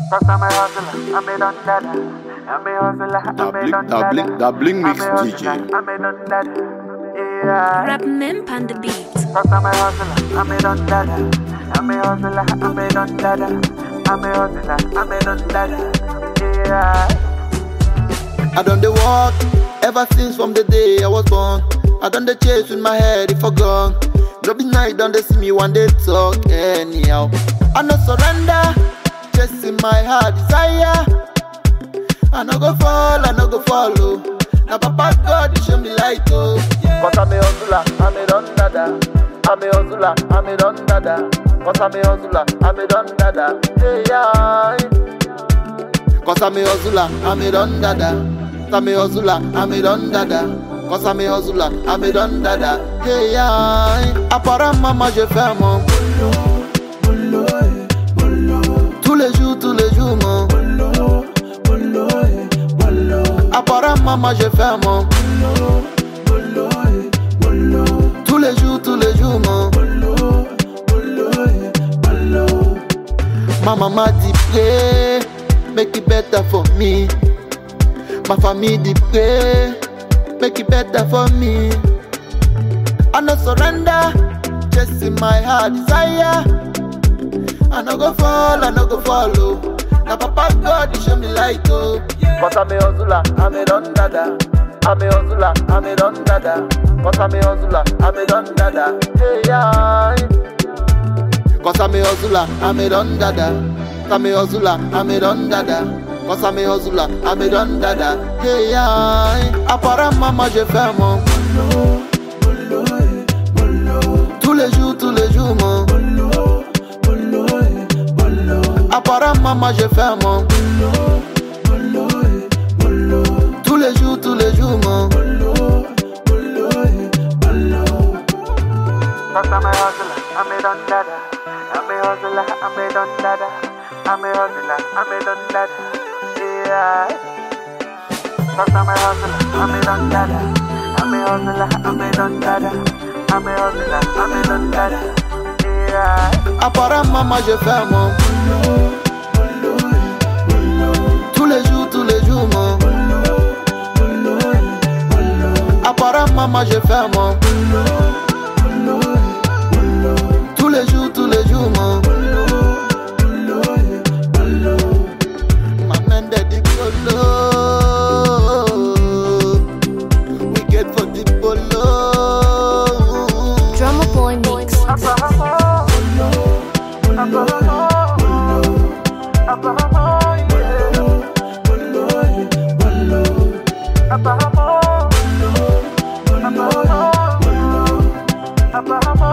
Cause I'm a hustler, I'm a done dada. I'm a hustler, I'm a done dada. Dabbling mix DJ. I'm a done dada. Yeah. Rap Mimp on the beat. Cause I'm a hustler, I'm a done dada. I'm a hustler, I'm a done dada. I'm a hustler, I'm a done dada. Yeah. I done the walk ever since from the day I was born. I done the chase with my head if I gone. Drop night done they see me one day talk anyhow. I no surrender, chasing my heart desire. I no go fall, I no go follow. Now Papa God he show me light oh. Cause I'm a hustler, I'm a done dada. I'm a hustler, I'm a done dada. Cause I'm a hustler, I'm a done dada. Hey yeah. Cause I'm a hustler, I'm a done dada. I'm a hustler, I'm a done dada. Cause I'm a hustler, I'm a done dada. Hey yeah. Apparemment maman je fais mon tous les jours mon apparemment maman je fais mon tous les jours mon maman m'a dit pray, make it better for me. Ma famille dit pray, make it better for me. I no surrender, chasing my heart desire. I no go fall, I no go follow. Now Papa God he show me light oh. Cause I'm a hustler, I'm a done dada. I'm a hustler, I'm a done dada. Cause I'm a hustler, I'm a done dada. Hey yeah. Cause I'm a hustler, I'm a done dada. I'm a hustler, I'm a done dada. Cause I'm a hustler, I'm a done dada. Hey yeah. Apparemment maman je fais mon tous les jours mon apparemment maman je fais mon tous les jours mon Cause I'm a hustler, I'm a done dada. I'm a hustler, I'm a done dada. I'm a hustler, I'm a done dada. Yeah. Cause I'm a hustler, I'm a done dada. I'm a hustler, I'm a done dada. I'm a hustler, I'm a done dada. Yeah. apparemment maman je fais mon tous les jours mon apparemment maman je fais mon tous les jours mon maman daddy polo we get for the polo Drummer Boy Mix. Apparemment